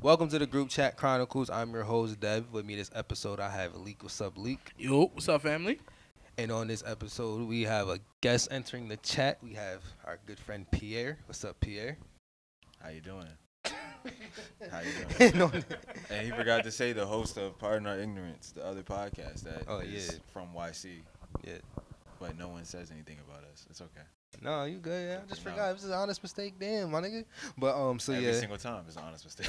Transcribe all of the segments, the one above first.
Welcome to the Group Chat Chronicles. I'm your host, Dev. With me this episode, I have Leak. What's up, Leak? Yo, what's up, family? And on this episode, we have a guest entering the chat. We have our good friend Pierre. What's up, Pierre? How you doing? How you And doing? on- And he forgot to say the host of Pardon Our Ignorance, the other podcast that is yeah. from YC, yeah. but no one says anything about us. It's okay. No, you good. Yeah, I just No. forgot. It was an honest mistake. Damn, my nigga. But, so Every yeah. single time it's an honest mistake.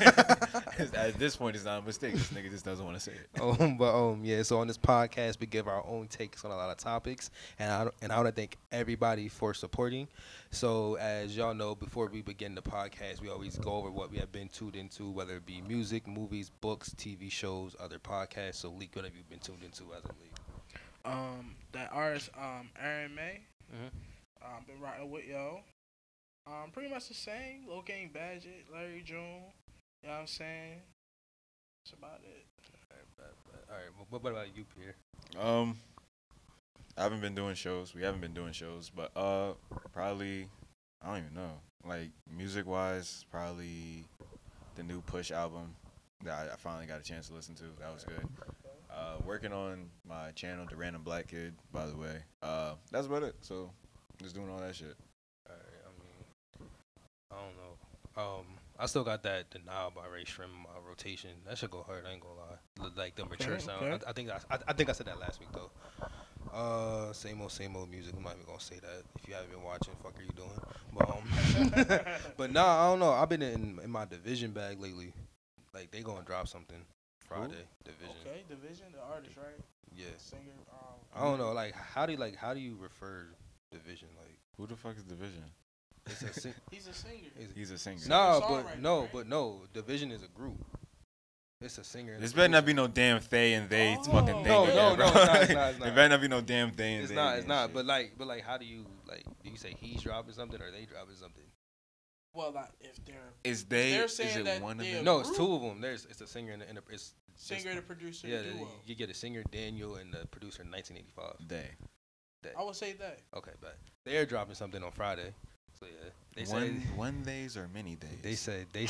At this point, it's not a mistake. This nigga just doesn't want to say it. Yeah. So on this podcast, we give our own takes on a lot of topics, and I want to thank everybody for supporting. So as y'all know, before we begin the podcast, we always go over what we have been tuned into, whether it be music, movies, books, TV shows, other podcasts. So, Leak, what have you been tuned into as of late? That artist, Aaron May. Mhm. Been rocking with yo. Pretty much the same. Lil King Badget, Larry June. You know what I'm saying? That's about it. All right. What about you, Pierre? I haven't been doing shows. We haven't been doing shows, but probably I don't even know. Like music wise, probably the new Push album that I finally got a chance to listen to. That was good. Working on my channel, The Random Black Kid, by the way. That's about it. So just doing all that shit. All right. I don't know. I still got that Denial by Ray Shrimp in my rotation. That should go hard. I ain't gonna lie. Like the mature sound. okay. I think I said that last week though. Same old music. I'm not even gonna say that. If you haven't been watching, fuck are you doing? But but nah, I don't know. I've been in my Division bag lately. Like they gonna drop something Friday. Division. Okay, Division, the artist, right? Yeah. Singer. I don't know. Like how do you refer Division? Like Who the fuck is Division? it's a sing- He's a singer. He's a singer. Nah, Singer-songwriter, but no. Division is a group. It's a singer. And This a better not producer. be no damn they and they Oh. fucking thing. No, again, no, bro. it's not. It better not be no damn they and It's they. not. again shit. But like, how do you like? Do you say he's dropping something or they dropping something? Well, like, if they're Is they? They're Is saying it that one of they're- them? No, it's group? two of them. It's a singer and it's singer and a producer yeah. duo. You get a singer Daniel and the producer 1985. They. I would say that. Okay, but they're dropping something on Friday. So yeah, they said. One days or many days. They said they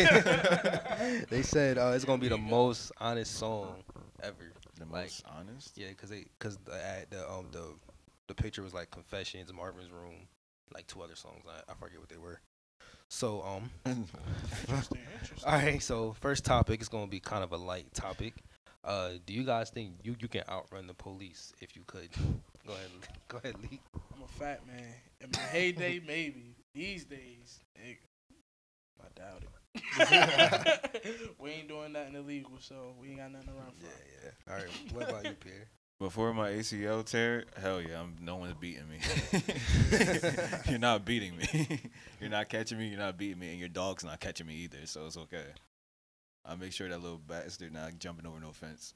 said it's gonna be the most honest song ever. the like- most honest. Yeah, cause the picture was like Confessions, Marvin's Room, like two other songs. I forget what they were. So Interesting. all right. So first topic is gonna be kind of a light topic. Do you guys think you can outrun the police if you could? Go ahead, Lee. I'm a fat man. In my heyday, maybe. These days, nigga, I doubt it. We ain't doing nothing illegal, so we ain't got nothing to run from. Yeah. All right. What about you, Pierre? Before my ACL tear, hell yeah, no one's beating me. You're not beating me. You're not catching me. You're not beating me, and your dog's not catching me either. So it's okay. I'll make sure that little bastard not jumping over no fence.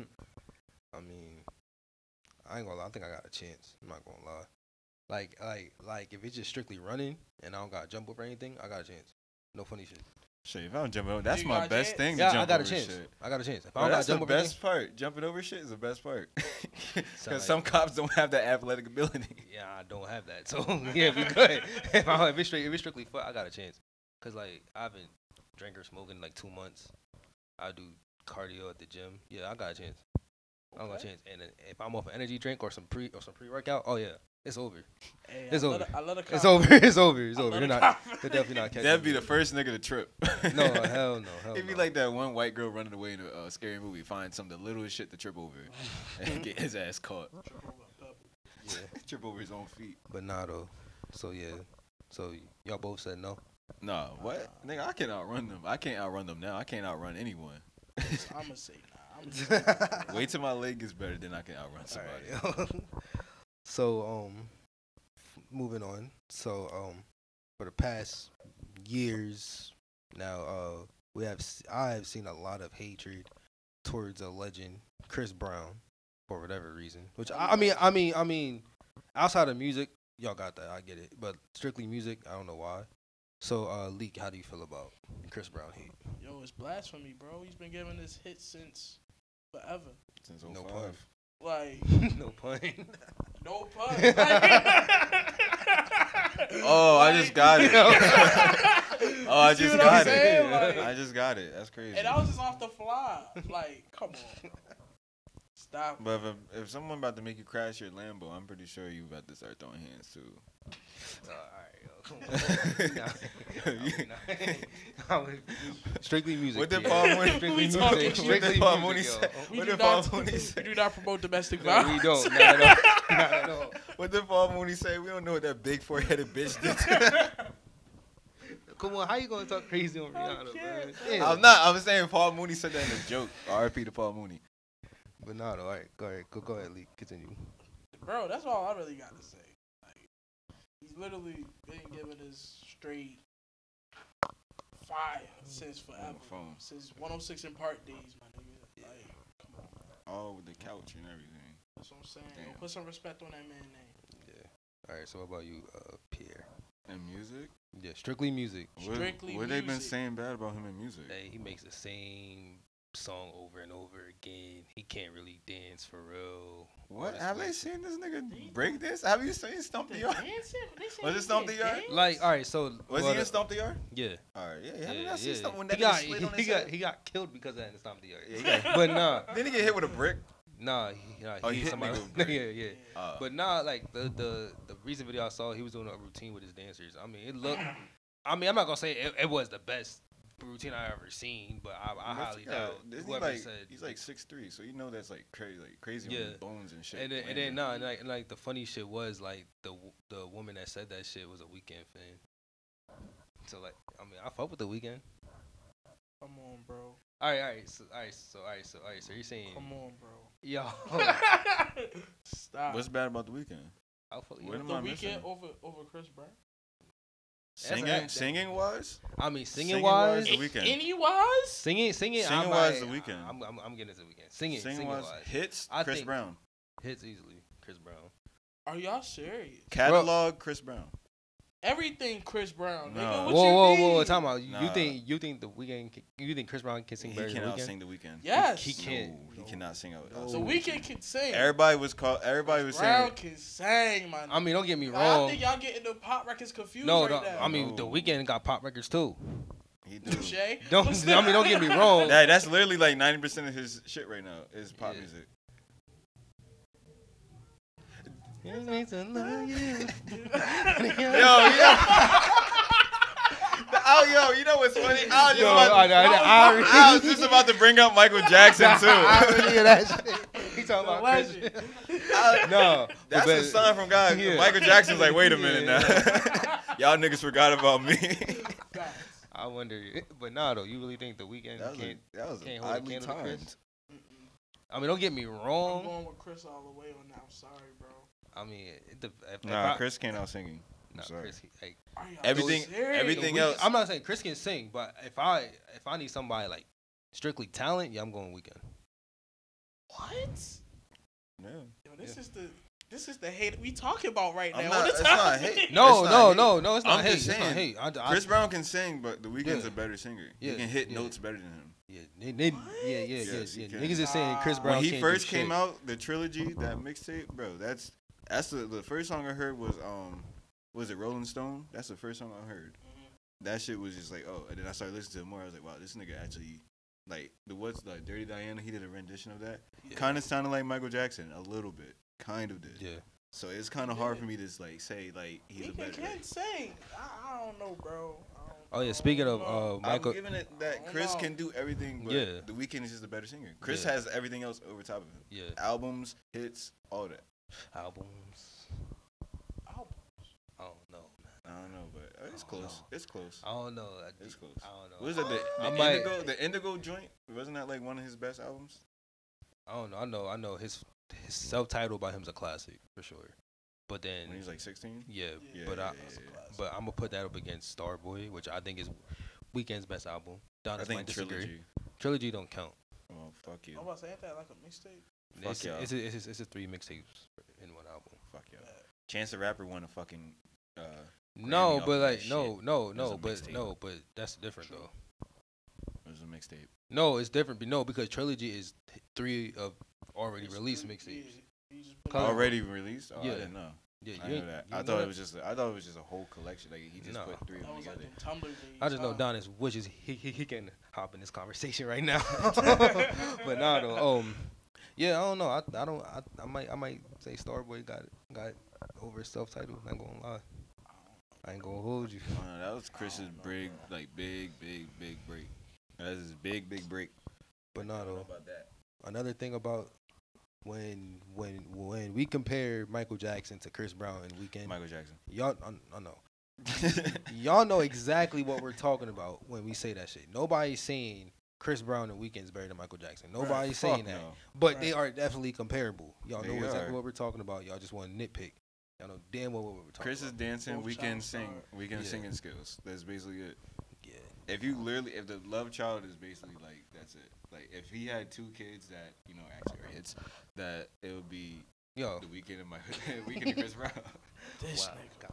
I mean, I ain't gonna lie. I think I got a chance. I'm not gonna lie. Like if it's just strictly running and I don't gotta jump over anything, I got a chance. No funny shit. Shit, if I don't jump over, that's You my got a best chance? thing to Yeah, jump I got a over chance. shit. I got a chance. If I Bro, don't that's gotta the jump over best part. Jumping over shit is the best part. Sound Because like- some cops don't have that athletic ability. anything, yeah, I don't have that. So yeah, we good. If it's strictly foot, I got a chance. Cause like I haven't drank or smoked in like 2 months. I do cardio at the gym. Yeah, I got a chance. I got a chance. And then if I'm off an energy drink or some pre workout, oh yeah, it's over. Hey, It's over. I love the It's confidence. over. It's over. It's I over. love You're the not. confidence. You're definitely not catching. That'd be me. the first nigga to trip. No, hell no. Hell It'd be no. like that one white girl running away in a scary movie, find some of the littlest shit to trip over and get his ass caught. Yeah, Trip over his own feet. but nah though. So yeah. So y'all both said no. No, what? Nigga, I can outrun them. I can't outrun them now. I can't outrun anyone. I'm gonna say nah. I'm gonna say nah. Wait till my leg gets better, then I can outrun somebody. Alright. So moving on. So for the past years now, I have seen a lot of hatred towards a legend, Chris Brown, for whatever reason. Which I mean, outside of music, y'all got that. I get it. But strictly music, I don't know why. So Leak, how do you feel about Chris Brown hate? Yo, it's blasphemy, bro. He's been giving this hit since forever. Since No 05. pun. Like, No pun. no pun. Oh, I just got it. Oh, I See just what I'm got saying? it. Like, I just got it. That's crazy. and I was just off the fly. Like, come on. Stop. But if someone about to make you crash your Lambo, I'm pretty sure you about to start throwing hands too. Strictly music. What did yeah. Paul Mooney? Strictly We music. talking What Strictly did Paul music, Mooney yo. say? We What do did Paul not- Mooney We say? do not promote domestic No, violence. we don't. Not at all. Not at all. What did Paul Mooney say? We don't know what that big four-headed bitch did. Come on, how you gonna talk crazy on Rihanna, can't, man? I'm not. I'm saying Paul Mooney said that in a joke. R.I.P. to Paul Mooney. But no, all right, go ahead, Lee, continue. Bro, that's all I really got to say. Like, he's literally been giving us straight fire since forever. phone. Since 106 in Park days, my nigga. Like, come on. Oh, with the couch and everything. That's what I'm saying. Damn. Yo, put some respect on that man's name. Yeah. All right. So what about you, Pierre? And music? Yeah, strictly music. Strictly What they been music. saying bad about him in music? Hey, he makes the same song over and over again. He can't really dance for real. What? Or Have they it's seen this nigga break this? Have you seen Stomp the Yard? Was it it Stomp the Yard? like, all right, so Was he in Stomp the Yard? Yeah, Alright, yeah. Have you yeah, not seen yeah. Stomp when He that got nigga slid on his he head? got killed because of that in Stomp the Yard. Yeah, he got- But nah, Didn't he get hit with a brick? nah, Oh, he he hit somebody. nigga with a brick. yeah. But nah, like the recent video I saw, he was doing a routine with his dancers. I mean, it looked. I mean, I'm not gonna say it was the best routine I ever seen, but I highly doubt whoever said. He's like 6'3", so you know that's like crazy Yeah. on his bones and shit. And then nah, and like the funny shit was like the woman that said that shit was a Weekend fan. So like, I mean, I fuck with the Weekend. Come on, bro. All right. So you're saying, Come on, bro. yo, Stop. What's bad about the weekend? I'll fuck What you. am The I Weeknd missing? over Chris Brown? Singing wise? I mean, singing Singing wise, The Weeknd. Any wise? singing. Singing I'm wise, like- The Weeknd. I'm getting into the Weekend. Singing Singing wise, wise, hits, I Chris think- Brown. hits easily. Chris Brown. Are y'all serious? Catalog, Chris Brown. Everything Chris Brown. No. Nigga, what Whoa, you mean? time out. Nah. You think the Weeknd? You think Chris Brown can sing He better than the cannot Weeknd? sing The Weeknd. Yes. He can't. No, he cannot sing out. The Weeknd can sing. Everybody was Brown saying. can sing, man. I mean, don't get me I wrong. think y'all getting the pop records confused No, right now. I mean, No. the Weeknd got pop records too. He do. Shay? Don't get me wrong. That's literally like 90% of his shit right now is pop Yeah. music. Yo, Yo, you know what's funny? I was, just Yo, about, I was just about to bring up Michael Jackson too. that shit. He talking The about legend. Chris. No, That's but- a sign from God. Yeah. Michael Jackson's like, wait a minute Yeah. now. Y'all niggas forgot about me. Facts. I wonder, but nah, though, you really think the Weeknd can't? that was can't hold a oddly candle to Chris? timed. Mm-mm. I mean, don't get me I'm wrong. going with Chris all the way on that. I'm sorry, bro. I mean, Nah, Chris can't out singing. Nah, sorry. Chris, like, Are y'all Everything- serious? everything the else- I'm not saying Chris can sing, but if I need somebody like strictly talent, yeah, I'm going Weeknd. What? Yeah. Yo, this is the hate we talking about right now. I'm All not- the it's time. not hate. No, It's no, not no, no, it's not I'm hate. just It's not saying, hate. Chris Brown can sing, but The Weeknd's Yeah. a better singer. Yeah, He can hit yeah. notes better than him. Yeah, Yes, he can. Niggas is saying Chris Brown When he can't first do came shit. out, the trilogy, that mixtape, bro, that's the first song I heard was it Rolling Stone? That's the first song I heard. That shit was just like, oh, and then I started listening to it more. I was like, wow, this nigga actually, like, Dirty Diana, he did a rendition of that. Yeah. Kind of sounded like Michael Jackson, a little bit. Kind of did. Yeah. So it's kind of hard for me to like say like he's He a better. can sing. I don't know, bro. Oh yeah, speaking of know. Michael, I'm giving it that Chris can do everything, but Yeah. The Weeknd is just a better singer. Chris Yeah. has everything else over top of him. yeah, Albums, hits, all that. albums. I don't know, man. I don't know, but it's I don't close. know. It's close. I don't know. It's close. I don't know. What was it? I The might- Indigo, the Indigo joint? Wasn't that like one of his best albums? I don't know. I know his self-titled by him's a classic for sure. But then When he was like 16. yeah, Yeah, but yeah, but I'm gonna put that up against Starboy, which I think is Weeknd's best album. I Donis think might disagree. trilogy. Trilogy don't count. Oh fuck you. I'm about to say, ain't that like a mixtape? Fuck It's, y'all. it's a 3 mixtapes in one album. Fuck yeah. Chance the Rapper won a fucking. No, off but of that like shit. no, a but mixtape. no, but that's different though. It was a mixtape. No, it's different. No, because Trilogy is 3 of already It's released good. mixapes. Yeah, he just put Color- it- Already released? Oh, Yeah. I didn't know. Yeah, I you know ain't- that. you I know thought that? it was just. I thought it was just a whole collection. Like he just No. put 3 of That them was like together. them Tumblr days. I just know huh? Donis wishes he can hop in this conversation right now. But nah, though. Yeah, I don't know. I might say Starboy got over his self-title. Not gonna lie. I ain't gonna hold you. That was Chris's big, big break. That is his big break. But I nah, don't know though. about that. Another thing about when we compare Michael Jackson to Chris Brown and Weeknd, Michael Jackson. y'all, I know. Y'all know exactly what we're talking about when we say that shit. Nobody's saying Chris Brown and Weeknd's better than Michael Jackson. Nobody's saying Fuck that. no. But they are definitely comparable. Y'all know They exactly are. what we're talking about. Y'all just want to nitpick. Y'all know damn well what we're talking Chris is about. dancing, Both Weekend child sing, star. Weekend Yeah. singing skills. That's basically it. Yeah. If the love child is basically like that's it. Like if he had 2 kids that actually are hits, that it would be Yo. the Weekend and Weekend and Chris Brown. This Wow. nigga.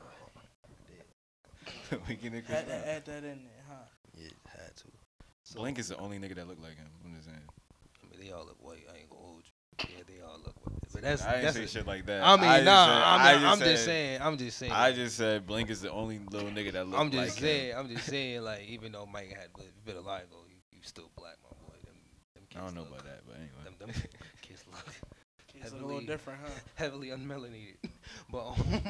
Weekend and Chris Had to Brown. add that in there, huh? Yeah, had to. So, Blink is the only nigga that look like him. I'm just saying. I mean, they all look white. I ain't gonna hold you. Yeah, they all look white. But that's I didn't that's say a- shit like that. I mean, I'm said- just saying. I'm just saying. I just said Blink is the only little nigga that look I'm like just him. saying. I'm just saying. Like, even though Mike had vitiligo, you still black, my boy. Them kids I don't know look- about that, but anyway. Them kids look Kids look a little different, huh? heavily unmelanated. But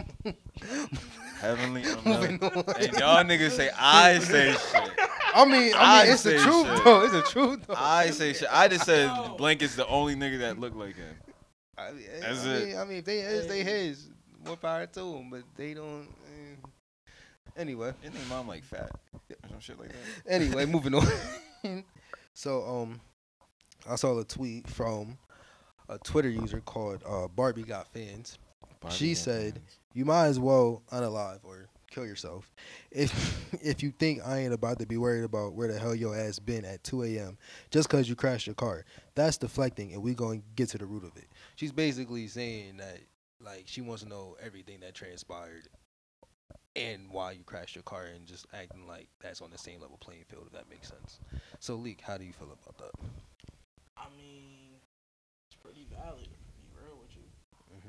Heavenly moving Unmelanated. on. And y'all niggas say I say shit. I mean, I it's the say truth shit. though. It's the truth though. I say shit. I just said No. Blink is the only nigga that look like him. I mean, That's I it. mean, I mean, if they is, they his. More power to them, but they don't. Anyway. Isn't his mom like fat or some shit like that? Anyway, moving on. So, I saw a tweet from a Twitter user called Barbie Got Fans. She said, "You might as well unalive or kill yourself if you think I ain't about to be worried about where the hell your ass been at 2 a.m. just because you crashed your car. That's deflecting, and we going to get to the root of it." She's basically saying that, like, she wants to know everything that transpired and why you crashed your car, and just acting like that's on the same level playing field, if that makes sense. So, Leek, how do you feel about that? I mean, it's pretty valid, to be real with you. Mm-hmm.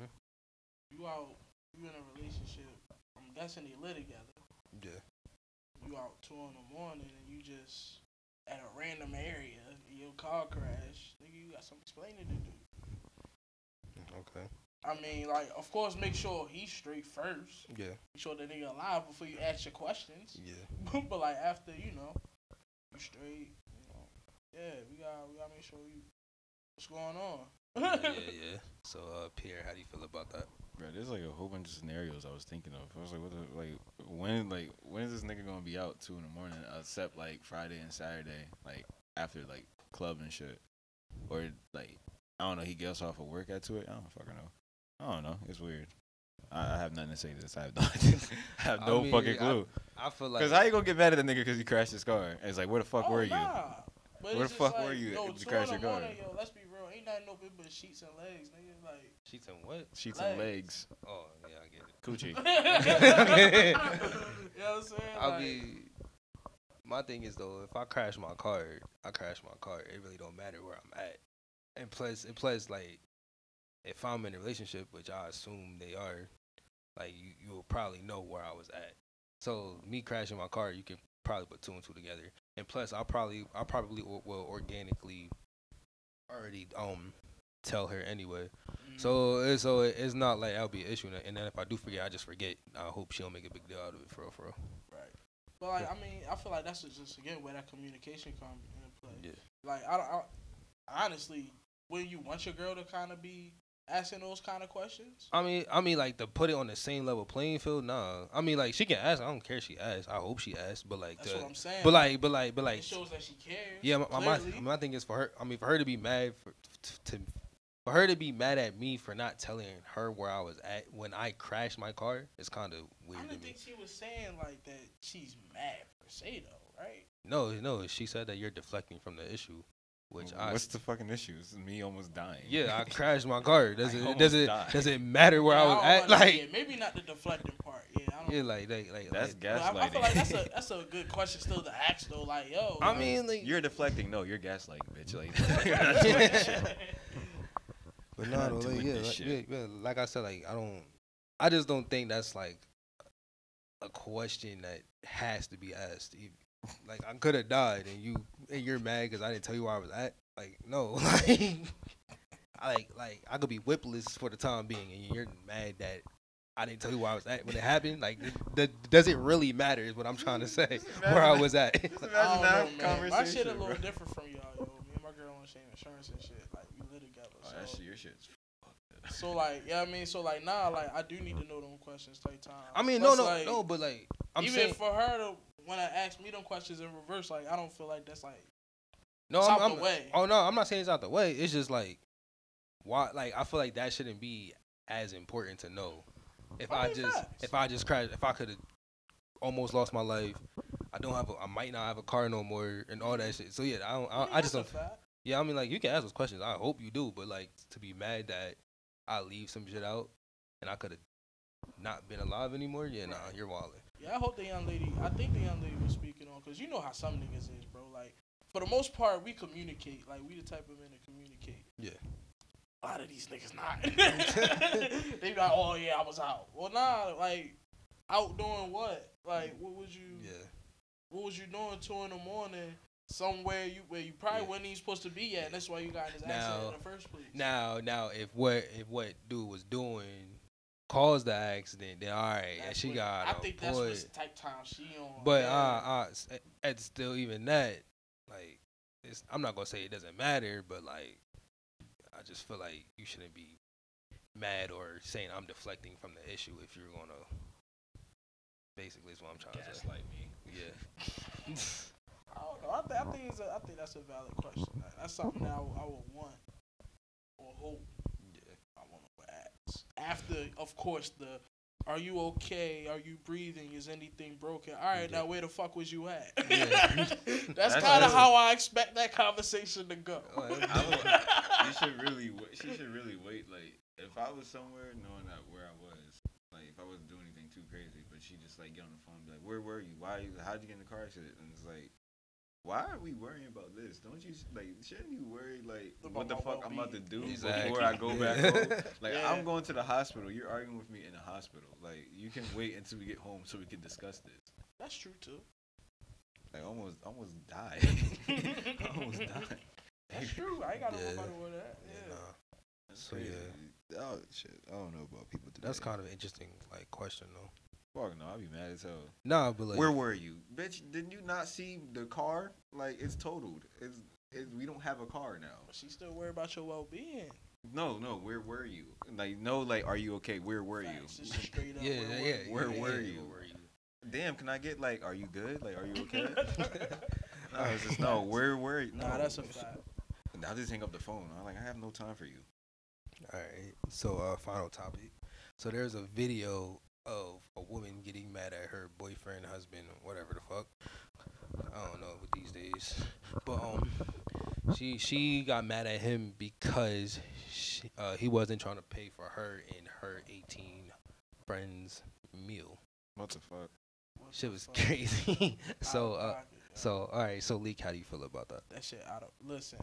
You in a relationship, I'm guessing they live together. Yeah. You out 2 in the morning and you just at a random area, your car crash, nigga, you got some explaining to do. Okay. I mean, like, of course, make sure he's straight first. Yeah. Make sure that nigga alive before you ask your questions. Yeah. But like after, you straight, yeah, we gotta make sure what's going on. yeah. So, Pierre, how do you feel about that? Bro, there's like a whole bunch of scenarios I was thinking of. I was like, when is this nigga gonna be out 2 in the morning? Except like Friday and Saturday, like after like club and shit, or like I don't know. He gets off of work at 2. I don't fucking know. I don't know. It's weird. I have nothing to say to this. I have no, I have no fucking clue. I feel like Cause how you gonna get mad at a nigga because he crashed his car? And it's like, where the fuck were you? Nah. But Where it's the just fuck like, were you Yo, if you 2 crashed in the your car? morning, yo, let's be real. Ain't nothing open but sheets and legs, nigga. Like, sheets and what? Sheets Legs. and legs, Oh, yeah, I get it. coochie. you know what I'm saying? I Like, mean, my thing is though, if I crash my car, I crash my car. It really don't matter where I'm at. And plus, like, if I'm in a relationship, which I assume they are, like you will probably know where I was at. So me crashing my car, you can probably put 2 and 2 together. And plus, I probably will organically already tell her anyway. So it's not like that'll be an issue. And then if I do forget, I just forget. I hope she don't make a big deal out of it for real. right. But like, I mean, I feel like that's just again where that communication comes into play. Yeah. Like, I honestly, wouldn't you want your girl to kind of be asking those kind of questions? I mean, like to put it on the same level playing field. Nah, I mean, like she can ask. I don't care if she asks. I hope she asks. But like, That's what I'm saying. but like, it shows that she cares. yeah. clearly. My thing is for her. I mean, for her to be mad for her to be mad at me for not telling her where I was at when I crashed my car is kind of I weird to didn't me. think she was saying like that. She's mad per se, though, right? No. She said that you're deflecting from the issue, which What's the fucking issue? This is me almost dying. I crashed my car. Does almost it died. matter where I was at? Like, yeah, maybe not the deflecting part. Yeah, I don't. yeah, like That's like, But gaslighting. I feel like that's a good question still to ask though. Like, yo. I mean, like, You're deflecting. No, you're gaslighting, bitch. Like, but You're no, not though, doing like, this shit. yeah, like I said, like I don't. I just don't think that's like a question that has to be asked. Like I could have died, and you're mad because I didn't tell you where I was at. Like no, like I could be whipless for the time being, and you're mad that I didn't tell you where I was at when it happened. Like, does it really matter? Is what I'm trying to say. Where I was at. I don't know, man. My shit a little different from y'all, yo. Me and my girl on same insurance and shit. Like, we live together. Oh, so. that shit, your shit's. So like, yeah, I mean, so like, nah, like, I do need to know them questions type time. I mean, Plus, no, but like, I'm even saying, for her to when I ask me them questions in reverse, like, I don't feel like that's like, no, it's I'm out the way. Oh no, I'm not saying it's out the way. It's just like, why? Like, I feel like that shouldn't be as important to know. If I just crashed, if I could have almost lost my life, I might not have a car no more, and all that shit. So yeah, I just don't. Yeah, I mean, like, you can ask those questions. I hope you do, but like, to be mad that I leave some shit out and I could have not been alive anymore. Yeah, nah, you're wildin'. Yeah, I think the young lady was speaking on, because you know how some niggas is, bro. Like, for the most part, we communicate. Like, we the type of men that communicate. Yeah. A lot of these niggas not. They be like, oh yeah, I was out. Well, nah, like, out doing what? Like, what was you? Yeah. What was you doing 2 in the morning? Somewhere where you probably wasn't even supposed to be at. And that's why you got in this accident in the first place. Now, if what dude was doing caused the accident, then all right, and she got. I think that's what type time she on. But it's still even that, like, I'm not gonna say it doesn't matter, but like, I just feel like you shouldn't be mad or saying I'm deflecting from the issue if you're gonna. Basically, is what I'm trying to say. Gaslight me. Yeah. I don't know. I think that's a valid question. That's something that I would want or hope. Yeah. I want to ask. After, of course, are you okay? Are you breathing? Is anything broken? All right, now where the fuck was you at? Yeah. That's kind of how I expect that conversation to go. She should really wait. Like, if I was somewhere knowing that where I was, like, if I wasn't doing anything too crazy, but she just like get on the phone and be like, where were you? How'd you get in the car accident? And it's like, why are we worrying about this? Don't you, like, shouldn't you worry, like, what the fuck I'm about to do before I go back home? Like, I'm going to the hospital. You're arguing with me in the hospital. Like, you can wait until we get home so we can discuss this. That's true, too. Like, almost died. Almost died. That's true. I ain't got to worry about all that. Yeah. Nah. So, crazy. yeah. Oh, shit. I don't know about people today. That's kind of an interesting, like, question, though. Fuck no, I'd be mad as hell. Nah, but like, where were you, bitch? Didn't you not see the car? Like, it's totaled. We don't have a car now. But she still worried about your well-being. No. Where were you? Like, no. Like, are you okay? Where were you? Straight up, Where were you? Damn. Can I get like, are you good? Like, are you okay? No, it's just no. Where were you? Nah, that's a fact. I'll just hang up the phone. I'm like, I have no time for you. All right. So, final topic. So there's a video of a woman getting mad at her boyfriend, husband, whatever the fuck. I don't know these days, but she got mad at him because he wasn't trying to pay for her and her 18 friends' meal. What the fuck? Shit was crazy. So all right. So Leak, how do you feel about that? That shit listen.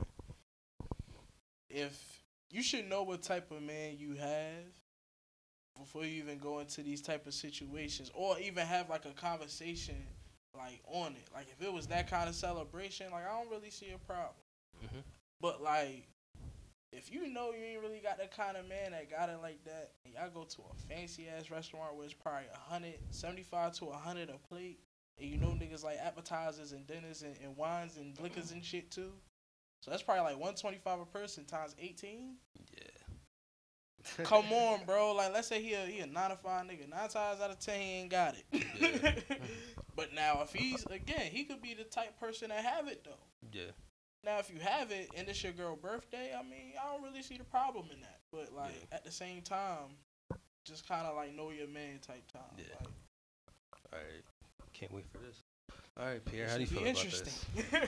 If you should know what type of man you have before you even go into these type of situations, or even have like a conversation like on it. Like, if it was that kind of celebration, like, I don't really see a problem. Mm-hmm. But like, if you know you ain't really got that kind of man that got it like that, and y'all go to a fancy ass restaurant where it's probably $175 to $100 a plate, and you know niggas like appetizers and dinners and wines and liquors and shit too. So that's probably like $125 a person times 18. Yeah. Come on, bro. Like, let's say he a 9 to 5 nigga. 9 times out of 10 he ain't got it. Yeah. But now if he could be the type person that have it though. Yeah. Now if you have it and it's your girl birthday, I mean, I don't really see the problem in that. But like, at the same time, just kind of like know your man type time. Yeah. Like, all right. Can't wait for this. All right, Pierre, how do you feel about this?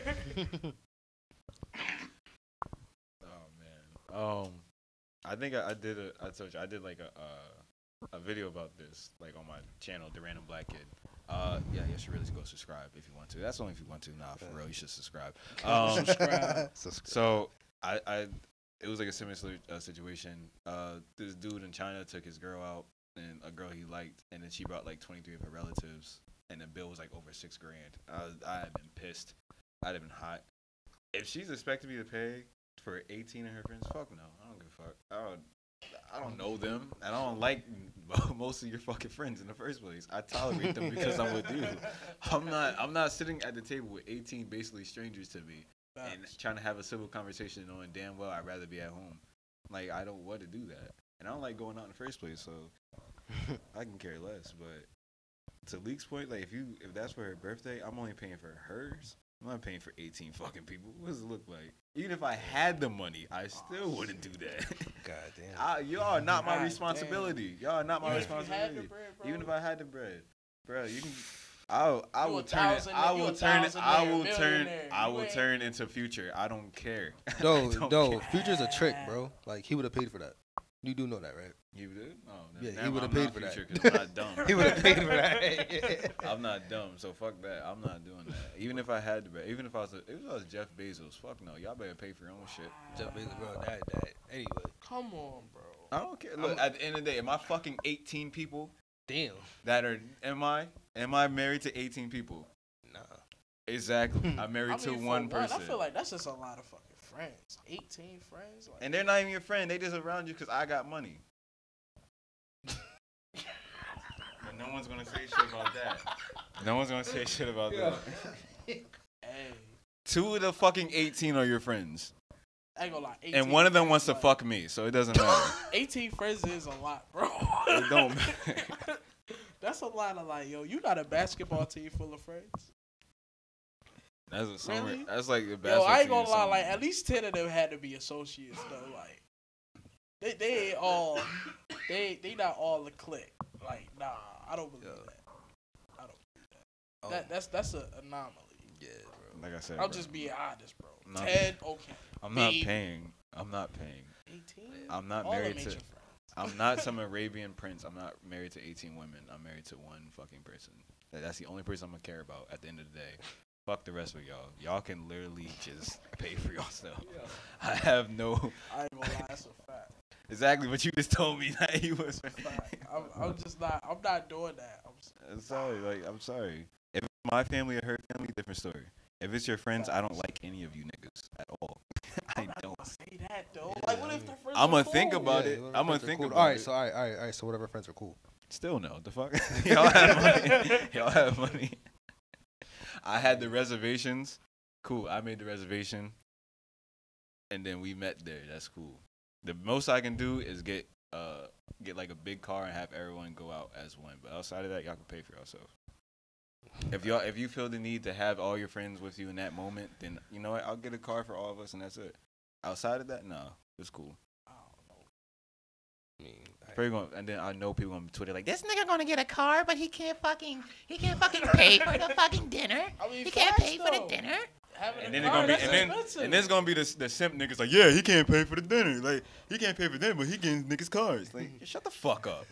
Oh man. I think I did like a video about this, like, on my channel, The Random Black Kid. Yeah, you should really go subscribe if you want to. That's only if you want to. Nah, for real, you should subscribe. subscribe. So it was like a similar situation. This dude in China took his girl out and a girl he liked, and then she brought like 23 of her relatives, and the bill was like over $6,000. I had been pissed. I'd have been hot. If she's expecting me to pay for 18 of her friends, fuck no. I don't give a fuck. I don't know them, and I don't like most of your fucking friends in the first place. I tolerate them because I'm with you. I'm not sitting at the table with 18 basically strangers to me and trying to have a civil conversation knowing damn well I'd rather be at home. Like, I don't want to do that. And I don't like going out in the first place, so I can care less. But to Leek's point, like, if that's for her birthday, I'm only paying for hers. I'm not paying for 18 fucking people. What does it look like? Even if I had the money, I still wouldn't do that. God damn. Y'all are not my responsibility. Y'all are not my responsibility. Even if I had the bread, bro, you can. I will turn into Future. I don't care. No, Future's a trick, bro. Like, he would have paid for that. You do know that, right? You did? Oh, yeah, he would have paid for that. I'm not dumb. He would have paid for that. I'm not dumb, so fuck that. I'm not doing that. Even if I had the bread, even if I was Jeff Bezos, fuck no. Y'all better pay for your own shit. Jeff Bezos, bro. That. Anyway. Come on, bro. I don't care. Look, at the end of the day, am I fucking 18 people? Damn. That are am I married to 18 people? Nah. Exactly. I'm married to one person. I feel like that's just a lot of fucking friends. 18 friends. Like, and they're not even your friend. They just around you because I got money. But no one's gonna say shit about that. No one's gonna say shit about that. Hey. 2 of the fucking 18 are your friends. I ain't gonna lie. And one of them wants to fuck me, so it doesn't matter. 18 friends is a lot, bro. It don't matter. That's a lot of like, yo, you got a basketball team full of friends? That's a summer. Really? That's like the Yo, basketball I ain't team gonna lie, summer. like at least 10 of them had to be associates though. Like they ain't all they not all the clique. Like, nah, I don't believe that. I don't believe that. That's an anomaly. Yeah, bro. Like I said, I'm bro. just being honest, bro. Not- 10, okay. I'm not paying. 18? I'm not All married them to. ain't your friends. I'm not some Arabian prince. I'm not married to 18 women. I'm married to one fucking person. That's the only person I'm gonna care about at the end of the day. Fuck the rest of y'all. Y'all can literally just pay for yourself. I have no. I ain't gonna lie, that's a fact. Exactly, but you just told me that he was. I'm just not. I'm not doing that. I'm sorry. Like, I'm sorry. If it's my family or her family, different story. If it's your friends, I don't like any of you niggas at all. I don't. Say that though. Like, what if the friends? I'm are gonna think cool? about it. I'm gonna think cool. about All it. right, so all right. So whatever friends are cool. Still no. The fuck? Y'all have money. Y'all have money. I had the reservations. Cool. I made the reservation. And then we met there. That's cool. The most I can do is get like a big car and have everyone go out as one. But outside of that, y'all can pay for yourself. If you feel the need to have all your friends with you in that moment, then you know what? I'll get a car for all of us and that's it. Outside of that, no. It's cool. And then I know people gonna be Twitter like, this nigga gonna get a car, but he can't fucking pay for the fucking dinner. I mean, He can't pay for the dinner. And then there's gonna be the simp niggas like, yeah, he can't pay for the dinner. Like, he can't pay for dinner, but he getting niggas cars. Like, shut the fuck up.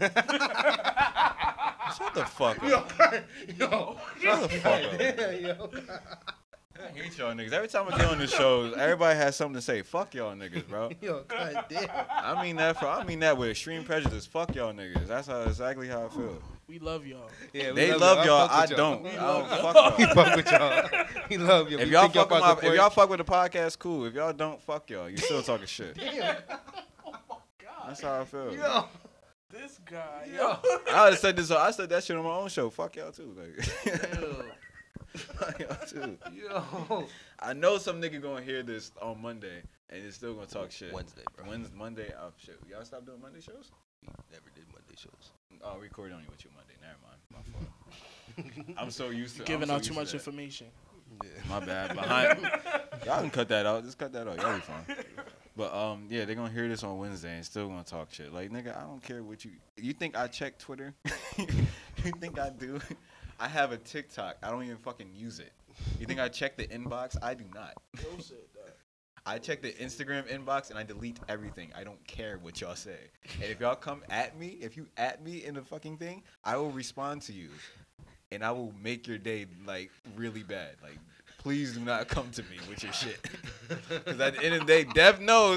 Shut the fuck up. Shut the fuck up. I hate y'all niggas. Every time I get on the shows, everybody has something to say. Fuck y'all niggas, bro. Yo, goddamn. I mean that with extreme prejudice. Fuck y'all niggas. That's exactly how I feel. We love y'all. Yeah, They love y'all. I don't. I don't fuck We y'all. fuck with y'all. We love you. If y'all fuck with the podcast, cool. If y'all don't, fuck y'all. You still talking shit. God. That's how I feel. Yo. This guy, yo. I would have said this. I said that shit on my own show. Fuck y'all too. Like, fuck y'all too. Yo. I know some nigga gonna hear this on Monday and it's still gonna talk shit. Wednesday, bro. Monday. Oh shit. Y'all stop doing Monday shows? We never did Monday shows. Oh, recording only with you Monday. Never mind. My fault. I'm so used to Giving I'm so out too used to much that. information. Yeah. My bad. Y'all can cut that out. Just cut that out. Y'all be fine. But yeah, they're gonna hear this on Wednesday and still gonna talk shit. Like, nigga, I don't care what you think I check Twitter? You think I do? I have a TikTok. I don't even fucking use it. You think I check the inbox? I do not. I check the Instagram inbox and I delete everything. I don't care what y'all say. And if y'all come at me, if you at me in the fucking thing, I will respond to you. And I will make your day, like, really bad. Like, please do not come to me with your shit. Because at the end of the day, Dev knows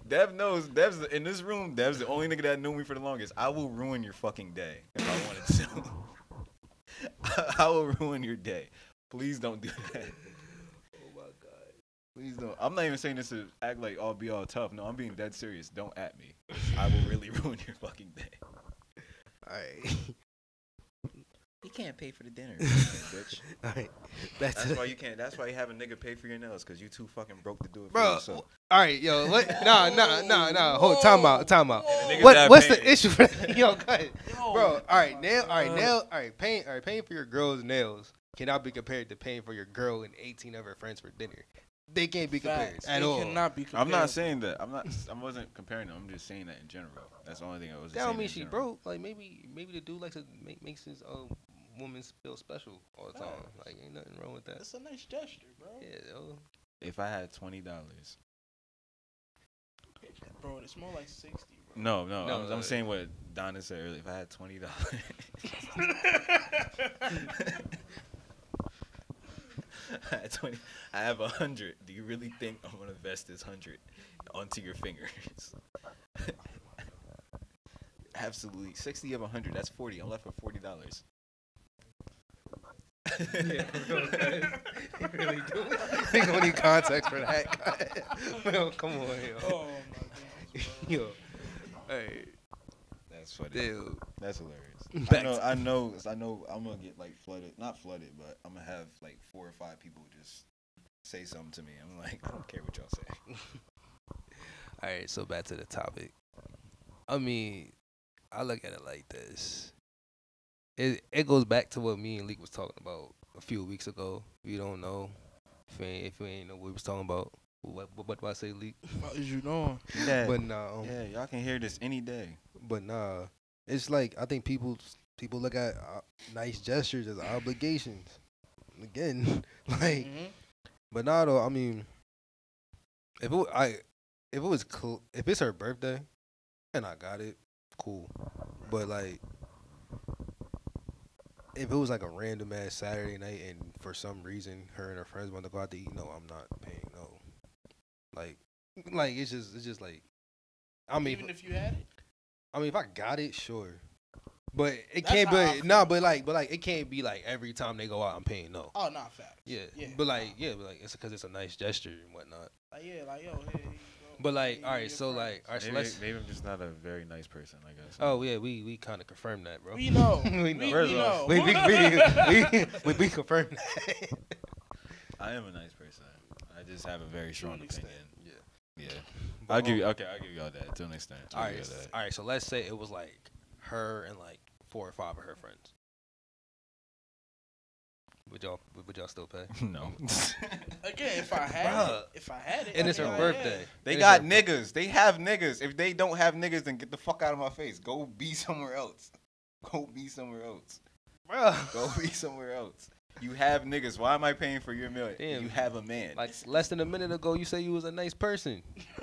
Dev knows. Dev's in this room. Dev's the only nigga that knew me for the longest. I will ruin your fucking day if I wanted to. I will ruin your day. Please don't do that. Oh my god. Please don't. I'm not even saying this to act like I'll be all tough. No, I'm being dead serious. Don't at me. I will really ruin your fucking day. All right. You can't pay for the dinner, bitch. All right. Back to That's why you can't. That's why you have a nigga pay for your nails, cause you too fucking broke to do it. bro. For yourself. All right, yo. What? No. Hold. Time out. niggas What? not What's paying. the issue for that? Yo, go ahead. Yo, Bro. All right. my Nail. All right. God. Nail. All right. Paying for your girl's nails cannot be compared to paying for your girl and 18 of her friends for dinner. They can't be compared Facts. at They all. cannot be compared. I'm not saying that. I wasn't comparing them. I'm just saying that in general. That's the only thing I was. That saying don't mean in she general. broke. Like maybe the dude likes to makes his woman feel special all the time. Facts. Like ain't nothing wrong with that. It's a nice gesture, bro. Yeah, yo. If I had $20. Bro, it's more like 60, bro. No, No, I'm saying what Donna said earlier. If I had $20. I had 20. I have 100. Do you really think I'm gonna invest this 100 onto your fingers? Absolutely. 60 of 100. That's 40. I'm left with $40. Yeah, you really do. We gonna need context for that. Yo, come on, yo. Oh my goodness, bro. Yo. Hey, That's funny. dude. That's hilarious. Back I know I'm gonna get like flooded. Not flooded, but I'm gonna have like 4 or 5 people just say something to me. I'm like, I don't care what y'all say. All right, so back to the topic. I mean, I look at it like this. It goes back to what me and Leek was talking about a few weeks ago. If you don't know, if you ain't know what we was talking about, what do I say, Leek? What is you doing? Yeah, But nah, yeah, y'all can hear this any day. but nah. It's like I think people look at nice gestures as obligations. Again, like, Mhm. but nah though. I mean, if it's her birthday, and I got it, cool. But like, if it was like a random ass Saturday night and for some reason her and her friends want to go out to eat, no, I'm not paying. No, like it's just like, I mean, Even if you had it, if I got it, sure. But it That's can't how I be feel. but like it can't be like every time they go out I'm paying. No. oh, not facts. Yeah. Yeah. But like it's because it's a nice gesture and whatnot. Like, yeah, like, yo, hey. Bro, But like, hey, all right, your so friends. like, all right, so Maybe, let's. maybe I'm just not a very nice person, I guess. Oh yeah, we kind of confirmed that, bro. We know. We we, know. we know. We confirmed that. I am a nice person. I just have a very strong an extent. opinion. Yeah. Yeah. But, I'll give you all that to an extent. All I'll give right, you all that. all right. So let's say it was like her and like 4 or 5 of her friends. Would y'all still pay? No. Again, if I had Bruh. it, And I'd it's be her like, birthday. They It's got her- niggas. They have niggas. If they don't have niggas, then get the fuck out of my face. Go be somewhere else. Go be somewhere else. Bro. Go be somewhere else. You have niggas. Why am I paying for your meal? Damn. You have a man. Like less than a minute ago, you say you was a nice person.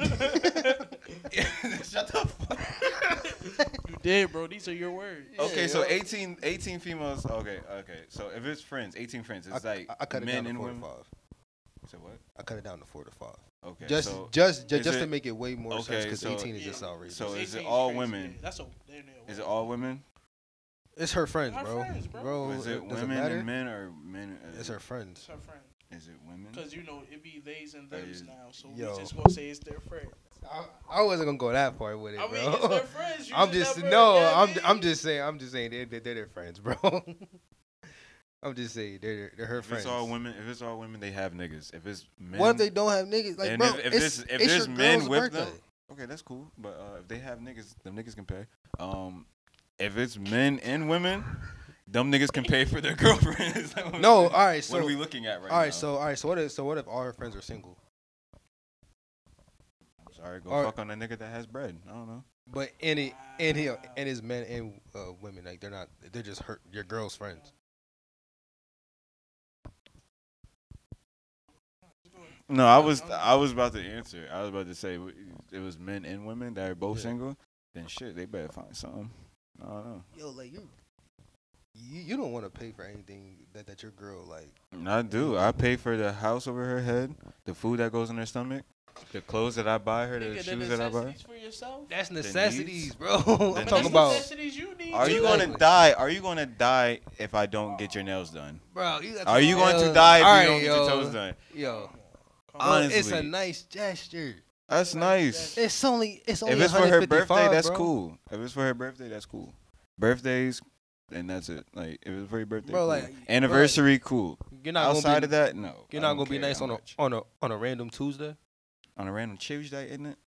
Shut the fuck. You did, bro. These are your words. Okay, Yeah, so yo. 18 females. Okay. So if it's friends, 18 friends, it's like I cut it men down to and 4 to women. 5. So what? I cut it down to 4 to 5. Okay. Just so, just is to it- make it way more sense okay, because so- 18 is Yeah. just outrageous. So is it 18 all crazy, women? yeah. That's a. Is it all women? It's her friends, Her bro. friends, bro. Is it does women matter? and men or men? It's her friends. It's her friend. Is it women? Because, you know, it be theys and thems Is- now. So Yo. we just going to say it's their friend. I wasn't gonna go that far with it, I bro. mean, it's their friends. You I'm should just never- no. yeah, I'm man. just saying they're their friends, bro. I'm just saying they're her If friends. it's all women, they have niggas. If it's men, What if they don't have niggas? Like, and bro, if it's there's your men girl's with birthday. them, okay, that's cool. But if they have niggas, them niggas can pay. If it's men and women, them niggas can pay for their girlfriends. No, all right. So what are we looking at right all now? right. So what if all her friends are single? Sorry, go Or- fuck on a nigga that has bread. I don't know. But and his men and women, like they're just your girl's friends. No, I was about to answer. I was about to say it was men and women that are both Yeah. single. Then shit, they better find something. I don't know. Yo, like you don't want to pay for anything that your girl like. I do. I pay for the house over her head, the food that goes in her stomach, The clothes that I buy her, the Nigga, the shoes that I buy her. necessities for yourself. That's needs? necessities, bro. The I'm But talking that's about, necessities you need. Are you too. going to Exactly. die? Are you going to die if I don't get your nails done? bro. You got Are you going to nails- die if you Alright, don't get your yo. toes done? Yo, Come bro, it's Honestly. a nice gesture. That's nice. It's only If only it's for her birthday, 155, that's bro. cool. If it's for her birthday, that's cool. Birthdays, and that's it. Like if it's for your birthday, Bro, cool. like, Anniversary, cool. You're not Outside gonna be, of that, no. You're I not don't gonna be care nice how on much. a random Tuesday. On a random Tuesday, isn't it?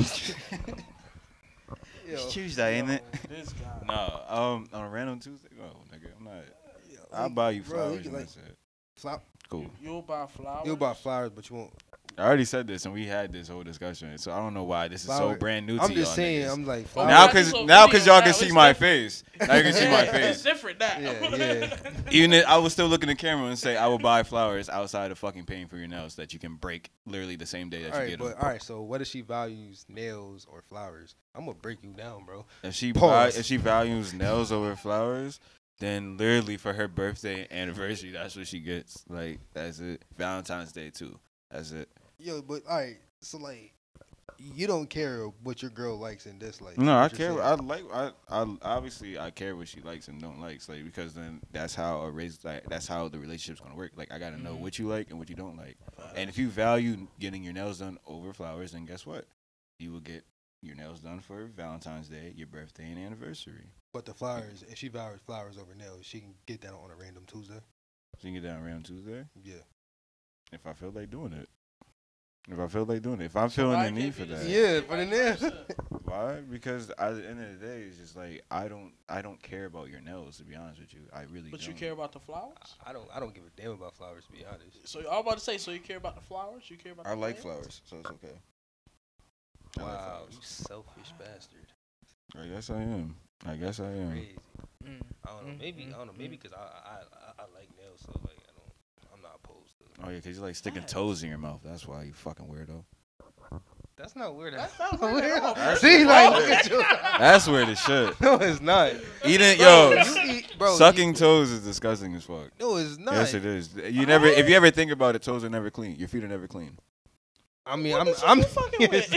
Yo, It's Tuesday, ain't it? This guy. No, on a random Tuesday. Oh, nigga, I'm not. I'll buy you bro, flowers. And like, that's it. Cool. You'll buy flowers. You'll buy flowers, but you won't. I already said this, and we had this whole discussion. So I don't know why this is so Flower- brand new to I'm y'all just saying. niggas. I'm like Oh, flowers. Now, I cause just saw now, video cause y'all now, can it's see my different. face. Now you can see my It's face. different now. Yeah. Even if I would still look in the camera and say I will buy flowers outside of fucking paying for your nails that you can break literally the same day that All you right, get but them. all right. So what if she values nails or flowers? I'm gonna break you down, bro. If she Pause. if she values nails over flowers, then literally for her birthday and anniversary, that's what she gets. Like that's it. Valentine's Day too. That's it. Yo, but all right. So like, you don't care what your girl likes and dislikes. No, I what you're care. saying. I obviously I care what she likes and don't like, like because then that's how that's how the relationship's gonna work. Like I gotta know what you like and what you don't like. And if you value getting your nails done over flowers, then guess what? You will get your nails done for Valentine's Day, your birthday, and anniversary. But the flowers, if she values flowers over nails, she can get that on a random Tuesday. So you can get that around Tuesday Yeah. if I feel like doing it. If I feel like doing it, if I'm feeling why the need can't for we that. just- Yeah, for the nails. Why? Because at the end of the day, it's just like I don't care about your nails. To be honest with you, I really. But don't. you care about the flowers? I don't give a damn about flowers, to be honest. So I was about to say, so you care about the flowers? You care about I the like plants? flowers, so it's okay. I like Wow, flowers. you selfish bastard. I guess I am. I guess I am. Crazy. Mm. I don't know. Maybe I don't know. Maybe because I like nails, so like I'm not opposed to it. Oh yeah, 'cause you like sticking Nice. toes in your mouth. That's why you fucking weirdo. That's not weird. That's not weird at all. That's See, weird. like, look at you. That's weird as shit. No, it's not. Eating, Bro, yo, you eat, bro. sucking toes is disgusting as fuck. No, it's not. Yes, it is. You never, if you ever think about it, toes are never clean. Your feet are never clean. I mean, What I'm you fucking with?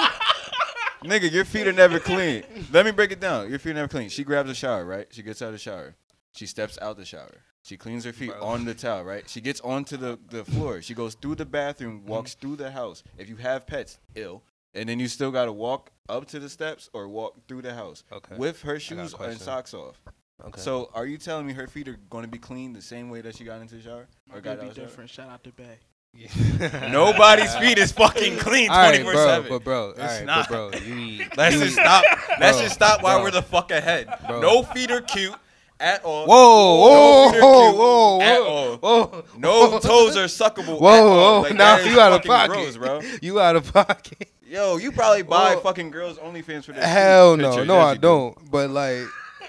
Nigga, your feet are never clean. Let me break it down. Your feet are never clean. She grabs a shower, right? She gets out of the shower. She steps out the shower. She cleans her feet Bro. on the towel, right? She gets onto the floor. She goes through the bathroom, walks through the house. If you have pets, ill. And then you still got to walk up to the steps or walk through the house Okay. with her a shoes question. and socks off. Okay. So are you telling me her feet are going to be clean the same way that she got into the shower? My Or got baby out of the shower? different. Shout out to Bay. Yeah. Nobody's feet is fucking clean All right, 24/7. bro. But bro, all It's right, not. but bro, you eat. Let's you just eat- stop. Let's Bro, just stop while bro. we're the fuck ahead. Bro. No feet are cute at all. Whoa, No whoa, feet are whoa, cute whoa, at whoa, all. whoa. No toes are suckable. Whoa, at all. whoa, Like, now that is you out of fucking pocket, gross, bro. You out of pocket. Yo, you probably buy Whoa. fucking girls OnlyFans for that. Hell no, pictures. no, Yes, I you do. don't. But like,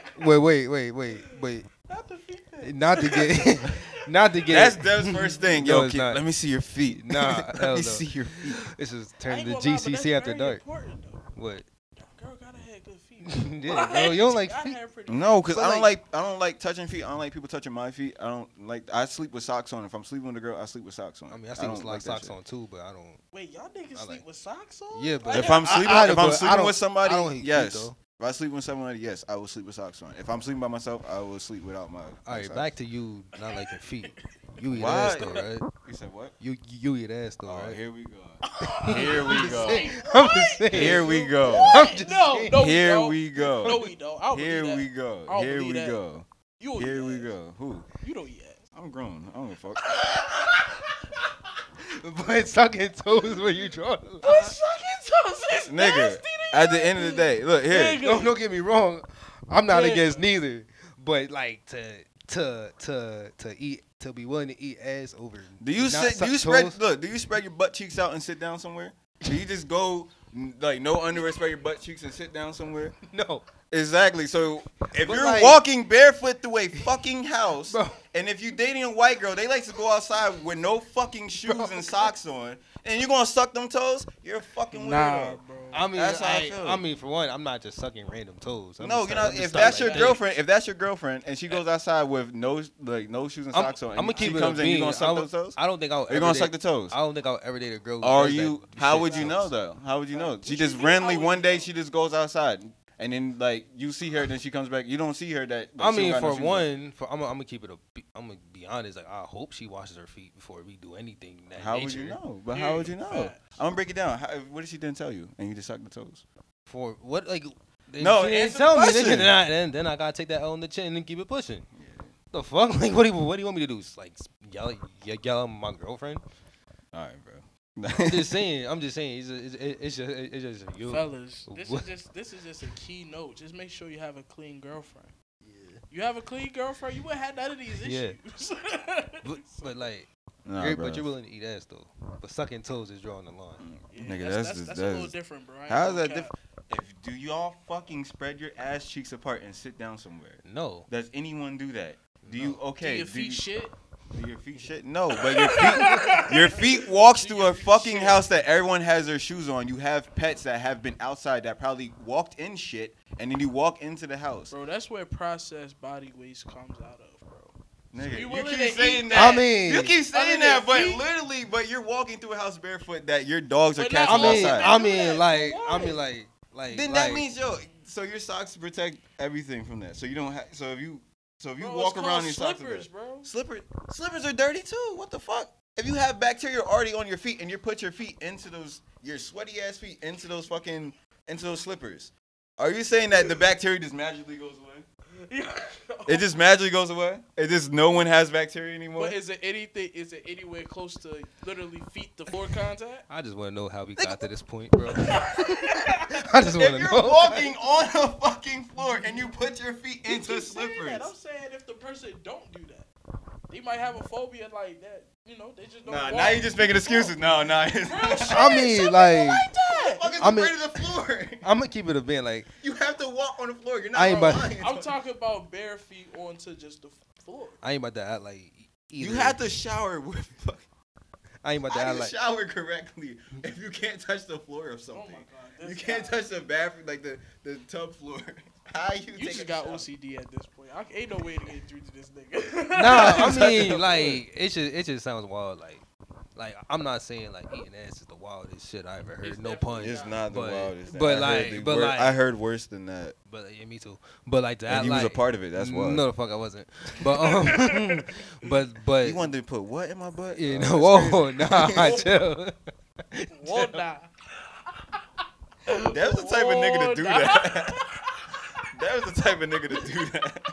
wait. Not the feet thing. Not to get, not to get. That's Dev's first thing. No, Yo, it's kid, not. let me see your feet. Nah, let hell me no. see your feet. This is I turned ain't to gonna lie, but GCC that's after very dark. important, though. What? Girl gotta have good feet. Yeah, bro, you don't like I feet. had pretty No, cause But I don't like touching feet. I don't like people touching my feet. I sleep with socks on. If I'm sleeping with a girl, I sleep with socks on. I mean, I sleep with don't like that socks shit. on too, but I don't. Wait, y'all niggas I sleep like- with socks on? Yeah, but- If I'm sleeping, I- if I'm but I sleeping don't- with somebody, I don't hate feet, yes. though. If I sleep with somebody, yes, I will sleep with socks on. If I'm sleeping by myself, I will sleep without my. All right, socks. back to you not liking feet. You eat Why? ass though, right? You said what? You eat ass though, Oh, right? here we go. Here we go. I'm just saying. Here we go. I'm just No, saying. no, Here don't. we go. No, we don't. I don't Here believe we that. go. I don't Here believe we that. go. You don't Here eat we ass. go. Who? You don't eat ass. I'm grown. I don't give a fuck. But sucking toes when you draw the line. But sucking toes is Nigga, nasty. at the end of the day, look here. Nigga. Don't get me wrong. I'm not Yeah. against neither, but like to eat to be willing to eat ass over. Do you not sit? Do you suck spread? toes? Look, do you spread your butt cheeks out and sit down somewhere? Do you just go like no underwear, spread your butt cheeks and sit down somewhere? No, Exactly. So if But you're like- walking barefoot through a fucking house, Bro. and if you dating a white girl, they like to go outside with no fucking shoes and socks on, and you gonna suck them toes, you're a fucking weirdo. Nah, bro. I mean, That's how I feel. I mean, for one, I'm not just sucking random toes. I'm No, just you not- know, I'm just if not that's like your that. girlfriend, if that's your girlfriend, and she goes outside with no shoes and socks on, I'm gonna and she keep it comes a in, you bean. gonna suck those toes? I don't think I'll. You're gonna suck the toes. I don't think I'll ever date a girl. Who Or does you? that How shit would you to know toes. though? How would you know? What She you just mean, randomly how would one you day know? she just goes outside, and then like you see her, then she comes back. You don't see her that. I she mean, don't got no for shoes on. one, I'm gonna keep it I'm gonna be honest. Like, I hope she washes her feet before we do anything. That How would nature. you know? But Yeah, how would you know? facts. I'm gonna break it down. What if she didn't tell you, and you just suck the toes? For what? Like, No, she didn't answer the tell me. question. Then I gotta take that L on the chin and keep it pushing. The fuck? Like, what do you want me to do? Like, yell at my girlfriend? All right, bro. I'm just saying. It's just you. Fellas, What? this is just a key note. Just make sure you have a clean girlfriend. You have a clean girlfriend, you wouldn't have none of these Yeah. issues. But like, Nah, but you're bro. willing to eat ass though. But sucking toes is drawing the line. Yeah, Nigga, that's a little different, bro. I ain't How is gonna that cap. different? Do y'all fucking spread your ass cheeks apart and sit down somewhere? No. Does anyone do that? Do No. you Do okay? your feet you, shit? do your feet shit? No, but your feet walks Do through your a feet fucking shit? house that everyone has their shoes on. You have pets that have been outside that probably walked in shit, and then you walk into the house. Bro, that's where processed body waste comes out of, bro. Nigga, you you willing keep to saying eat that. I mean- you keep saying Other that, but than feet? literally, but you're walking through a house barefoot that your dogs are But catching not I mean, outside. outside. I Do mean, that like, for I what? mean, like. Then that means so your socks protect everything from that. So you don't have. So if you Bro, walk it's around called in socks, slippers, bro. slippers are dirty too. What the fuck? If you have bacteria already on your feet and you put your feet into your sweaty ass feet into those slippers, are you saying that the bacteria just magically goes away? It just magically goes away. It just no one has bacteria anymore. But is it anything? Is it anywhere close to literally feet to floor contact? I just want to know how we got to this point, bro. I just want If to you're know. walking on a fucking floor and you put your feet into Keep saying slippers, that. I'm saying if the person don't do that, they might have a phobia like that. You know, they just don't. nah, walk now you just making excuses. No, nah. Real shit, I mean, some like- people like that. Fucking I mean- afraid of the floor. I'm gonna keep it a bit like. You have to walk on the floor. You're not I ain't about- lying. I'm talking about bare feet onto just the floor. I ain't about to act like. You either. have to shower with. I ain't about to How act do you like. shower correctly if you can't touch the floor of Oh something? my god, You can't touch the bathroom, like the tub floor. How you? You take just a got shower? OCD at this point. Ain't no way to get through to this nigga. Nah, I Touching the mean, floor. like it just sounds wild. Like I'm not saying like eating ass is the wildest shit I ever heard. It's No definitely pun. It's not the But- wildest. but I like- heard the but wor- like- I heard worse than that. But yeah, me too. But like that, And you like, was a part of it. That's why. No, the fuck I wasn't. But but You wanted to put what in my butt? you Oh, know, that's whoa, nah, chill. Whoa, nah. crazy. That was the type of nigga to do Whoa, nah. that. That was the type of nigga to do that.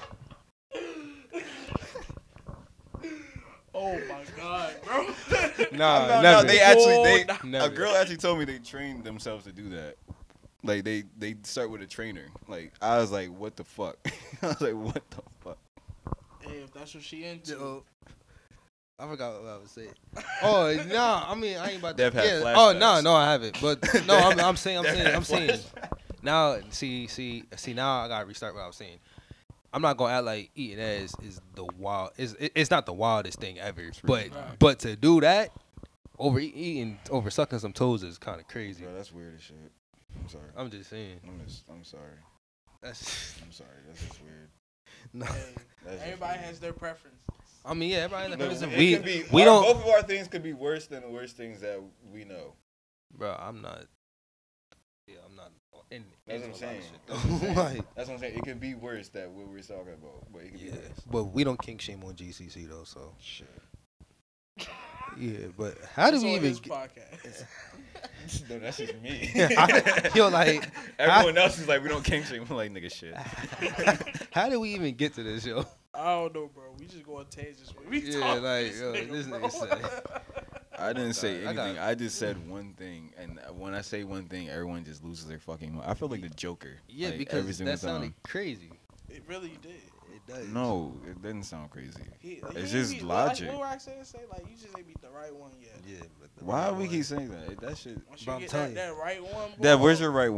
Oh my god, bro. I Nah, found never. out they actually Whoa, a never. girl actually told me they trained themselves to do that. Like they start with a trainer. Like I was like, what the fuck? I was like, what the fuck? Hey, if that's what she into. Yo, I forgot what I was saying. Oh nah, I mean I ain't about to. Dev had Yeah. flashbacks. Oh no, I haven't. But no, I'm saying. Dev had Saying. flashbacks. Now, see. Now I gotta restart what I was saying. I'm not gonna act like eating ass is the wild. It's not the wildest thing ever. But Right. but to do that over eating over sucking some toes is kind of crazy. Bro, that's weird as shit. I'm sorry. I'm just saying. I'm sorry. That's I'm sorry. That's just weird. no. Hey, That's just everybody weird. has their preference. I mean, yeah, everybody. Look, Listen, it we could be, we our- don't, Both of our things could be worse than the worst things that we know. bro. I'm not. Yeah, I'm not. That's what I'm into a lot saying. of shit, That's what I'm though. saying. Like, That's what I'm saying. It could be worse than what we're talking about, but it could be yeah, worse. but we don't kink shame on GCC though. So Shit. yeah, but how do It's we on even? his Get, podcast. No, that's just me. Yo, like, Everyone else is like, we don't king shame. I'm like, nigga, shit. how did we even get to this, yo? I don't know, bro. We just go on tangents. We Yeah, talk like, this yo, nigga, this bro. nigga say. I didn't say I got- anything. I just said one thing, and when I say one thing, everyone just loses their fucking mind. I feel like the Joker. Yeah, like, because every single that sounded time. crazy. It really did. It does. No, it doesn't sound crazy. It's It's just logic. What Roxanne say? Like, you just ain't beat the right one yet. Yeah, but the Why right do we one- keep saying that? That shit. Once But you I'm get telling that you. right one, Dad, boy, where's your right one?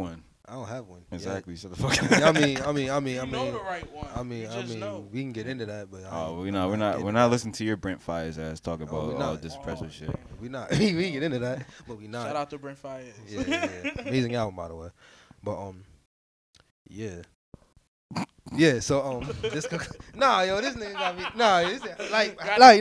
I don't have one. Exactly. Shut the fuck Yeah. up. You know the right one. You just know. we can get into that, but We're not listening to your Brent Fires ass talk about we all not. this oppressive shit. we not. we can get into that, but we not. Shout out to Brent Fires. Yeah. Amazing album, by the way. But yeah. Yeah, so this nah, yo, this nigga got me. Nah, this like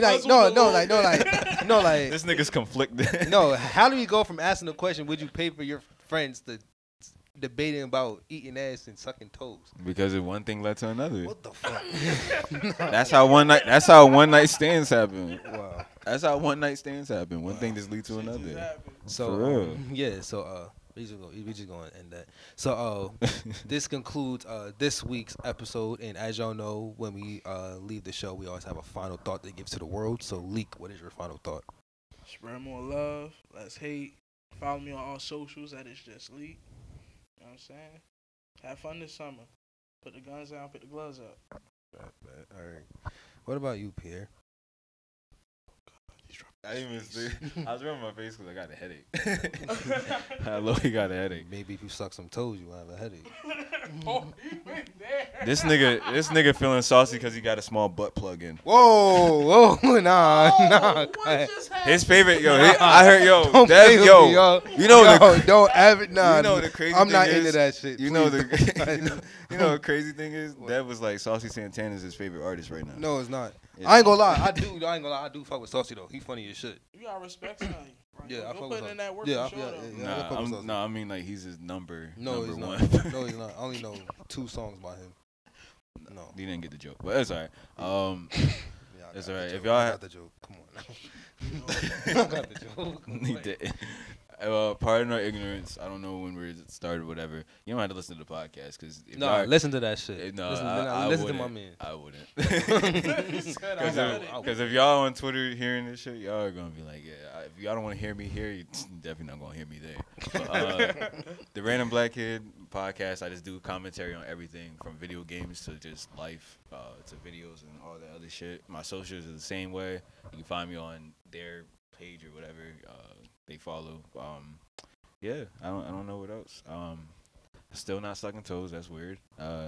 no, like This nigga's conflicted. no. How do we go from asking the question, "Would you pay for your friends?" to debating about eating ass and sucking toes? Because one thing led to another. What the fuck? That's how one night stands happen. Wow. That's how one night stands happen. One thing just leads to Shit just another. happened. So For real. yeah, so we just gonna end that. So this concludes this week's episode, and as y'all know, when we leave the show, we always have a final thought to give to the world. So Leak, what is your final thought? Spread more love. Let's hate. Follow me on all socials. That is just Leak. You know what I'm saying? Have fun this summer. Put the guns down. Put the gloves up. All right. What about you, Pierre? I didn't even see. I was rubbing my face because I got a headache. I literally got a headache. Maybe if you suck some toes, you will have a headache. Oh, he went there. This nigga feeling saucy because he got a small butt plug in. Whoa, nah. What cut. just happened? His favorite, I heard, Don't play with me, yo. You know Yo, don't have it. Nah, you know the crazy I'm thing not is, into that shit. You know please. you know the crazy thing is that was like Saucy Santana's his favorite artist right now. No, it's not. It's- I ain't gonna lie. I do fuck with Saucy though. He funny as shit. You gotta respect something. Right? Yeah, I Go fuck with put in him. that work Yeah, for sure, though. yeah. I fuck with Saucy. I mean like he's his number No, he's one. not. No, he's not. I only know 2 songs by him. No. You didn't get the joke, but it's alright. Yeah, It's I got alright. the If joke. y'all I have- got the joke. Come on now. I got the joke. He did. Pardon our ignorance. I don't know when we started, or whatever. You don't have to listen to the podcast because No, listen to that shit. No, listen to my man. I wouldn't. He said, I got it. Because if y'all on Twitter hearing this shit, y'all are gonna be like, yeah. If y'all don't want to hear me here, you definitely not gonna hear me there. But, the Random Black Kid podcast, I just do commentary on everything from video games to just life, to videos and all that other shit. My socials are the same way. You can find me on their page or whatever they follow. Yeah, I don't know what else. Still not sucking toes. That's weird.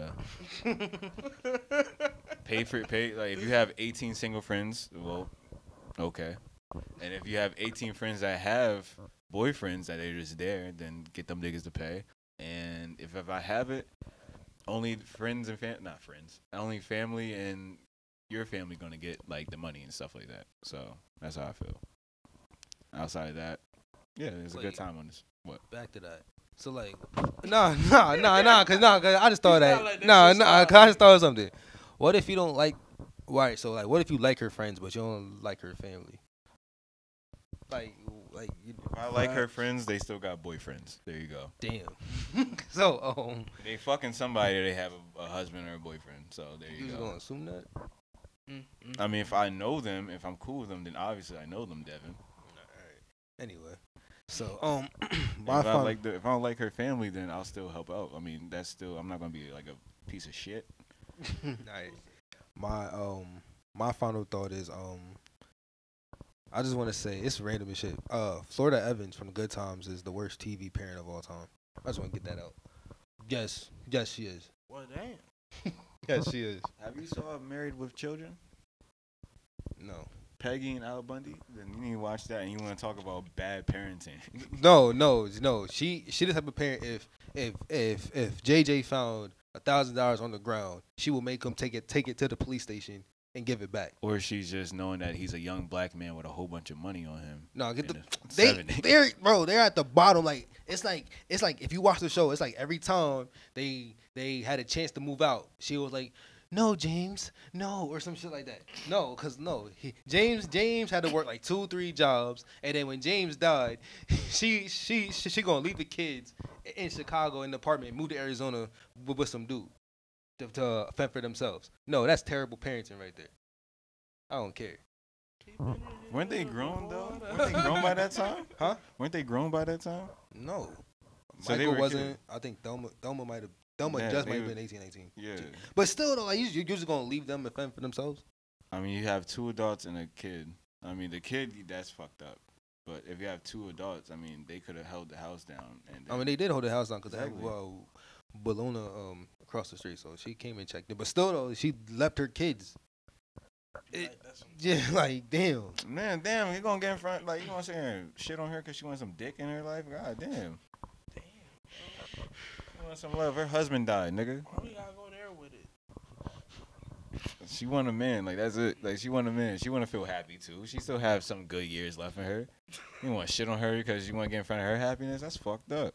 Pay like if you have 18 single friends, well, okay. And if you have 18 friends that have boyfriends that are just there, then get them niggas to pay. And if I have it, only friends and not friends, only family and your family gonna get like the money and stuff like that. So that's how I feel. Outside of that, yeah, it's a good time on this. What? Back to that. So like, nah, cause I just thought He's not that. like that Nah, shit cause style. I just thought of something. What if you don't like? Right. So like, what if you like her friends but you don't like her family? Like you. If I like her friends, they still got boyfriends. There you go. Damn. So They fucking somebody. They have a husband or a boyfriend. So there you you just go. gonna assume that? I mean, if I know them, if I'm cool with them, then obviously I know them, Devin. Anyway, so If I don't like her family, then I'll still help out. I mean, that's still I'm not gonna be like a piece of shit. Alright. My final thought is I just want to say it's random as shit. Florida Evans from Good Times is the worst TV parent of all time. I just want to get that out. Yes, she is. Well, damn. Yes, she is. Have you saw Married with Children? No. Peggy and Al Bundy? Then you need to watch that, and you want to talk about bad parenting. No. She the type of parent if JJ found $1,000 on the ground, she will make him take it to the police station and give it back. Or she's just knowing that he's a young black man with a whole bunch of money on him. No, get And the they're at the bottom. Like it's like if you watch the show, it's like every time they had a chance to move out, she was like, "No, James, no," or some shit like that. No, cause no, James had to work like 2-3 jobs, and then when James died, she gonna leave the kids in Chicago in the apartment, move to Arizona with some dude to fend for themselves. No, that's terrible parenting right there. I don't care. Weren't they grown though? Weren't they grown by that time? Huh? Weren't they grown by that time? No. So they Michael were wasn't. kids. I think Thelma might have. Yeah, might they have were- been 18. Yeah. But still, though, like you're just gonna leave them and fend for themselves. I mean, you have 2 adults and a kid. I mean, the kid, that's fucked up. But if you have 2 adults, I mean, they could have held the house down. And I mean, they did hold the house down because Exactly. I have Bologna across the street, so she came and checked it. But still, though, she left her kids. Like, that's Yeah, like damn. man, damn, you gonna get in front, like, you gonna sit here and shit on her because she wants some dick in her life? God damn. damn. She wants some love. Her husband died, nigga. Why we gotta go there with it? She want a man, like, that's it. Like, she want a man. She want to feel happy too. She still have some good years left in her. You want shit on her because you want to get in front of her happiness? That's fucked up.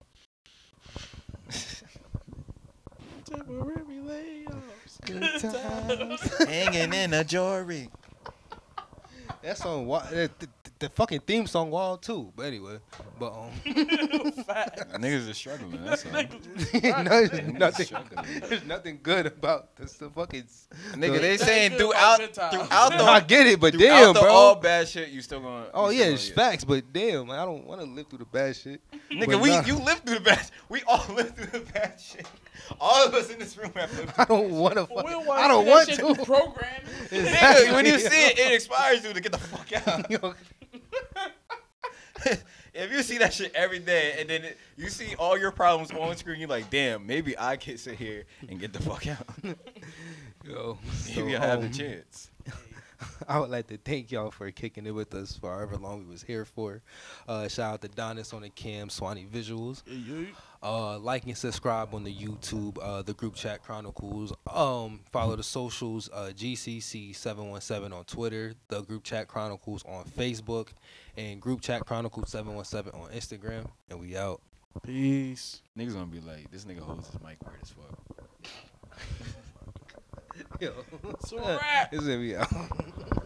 Temporary layoffs. Good times. Hanging in a jury. That song, the fucking theme song, wild too. But anyway, but Fact. Niggas are struggling. That's all. there's nothing good about this. The fucking Nigga, they That's saying good throughout about good times. I get it, but throughout damn, the bro. all bad shit, you still gonna. Oh you yeah, still it's gonna facts, but damn, man, I don't want to live through the bad shit. Nigga, But nah. you lived through the bad. We all lived through the bad shit. All of us in this room have lived through. I don't want to. Well, we don't I don't want to. to. Programming. Nigga, when you see it, it inspires you to get the fuck out. Yo, If you see that shit every day and then you see all your problems on screen, you're like, damn, maybe I can sit here and get the fuck out. yo, Maybe I have the chance. I would like to thank y'all for kicking it with us for however long we was here for. Shout out to Donis on the cam, Swanee Visuals. Like and subscribe on the YouTube, the Group Chat Chronicles. Follow the socials, GCC717 on Twitter, the Group Chat Chronicles on Facebook, and Group Chat Chronicles 717 on Instagram. And we out. Peace. Niggas gonna be like, this nigga holds his mic weird as fuck. Yo, It's a wrap. this is we out.